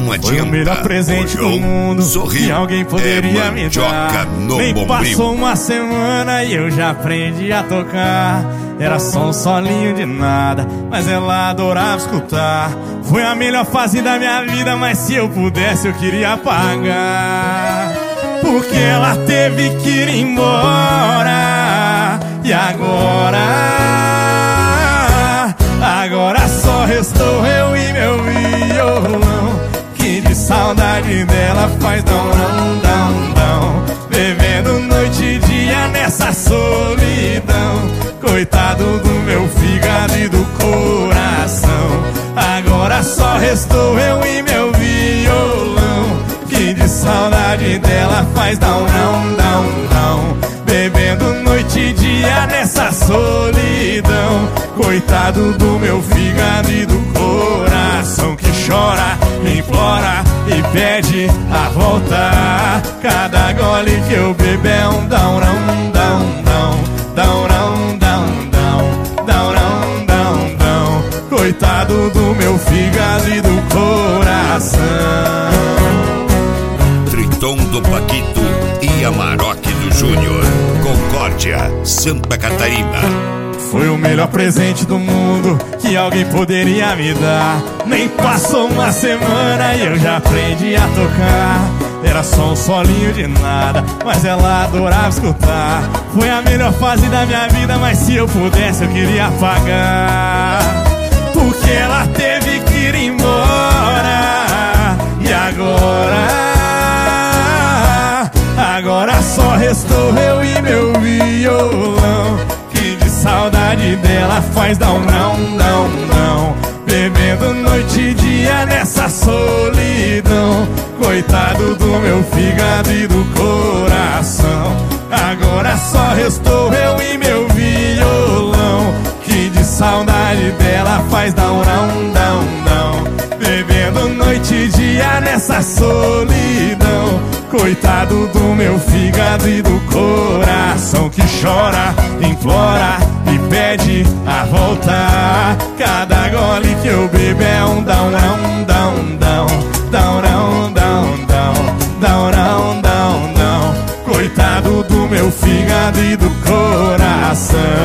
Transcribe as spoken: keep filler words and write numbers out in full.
não adianta. Foi o melhor presente do mundo sorriu, que alguém poderia é me dar. Nem bombril. passou uma semana e eu já aprendi a tocar. Era só um solinho de nada, mas ela adorava escutar. Foi a melhor fase da minha vida, mas se eu pudesse eu queria apagar. Porque ela teve que ir embora. E agora, agora só restou eu e meu violão, que de saudade dela faz dão, dão, dão, dão. Bebendo noite e dia nessa solidão. Coitado do meu fígado e do coração. Agora só restou eu e meu violão, que de saudade dela faz dão, dão, dão, dão. Bebendo noite e dia nessa solidão. Coitado do meu fígado e do coração, que chora, implora e pede a volta. Cada gole que eu bebo é um dão, dão, dão, dão, dão, dão, dão, dão, dão, dão, dão. Coitado do meu fígado e do coração. Triton do Paquito e Amarok do Júnior, Concórdia, Santa Catarina. Foi o melhor presente do mundo que alguém poderia me dar. Nem passou uma semana e eu já aprendi a tocar. Era só um solinho de nada, mas ela adorava escutar. Foi a melhor fase da minha vida, mas se eu pudesse eu queria apagar. Porque ela teve que ir embora. E agora, agora só restou eu e meu violão, que de saudade dela faz dão, não, não, não. Bebendo noite e dia nessa solidão. Coitado do meu fígado e do coração. Agora só restou eu e meu violão, que de saudade dela faz dão, não, não, não. Bebendo noite e dia nessa solidão. Coitado do meu fígado e do coração, que chora, implora e pede a volta. Cada gole que eu bebo é um dão, dão, dão, dão, dão, dão, dão, dão, dão, dão, dão. Coitado do meu fígado e do coração.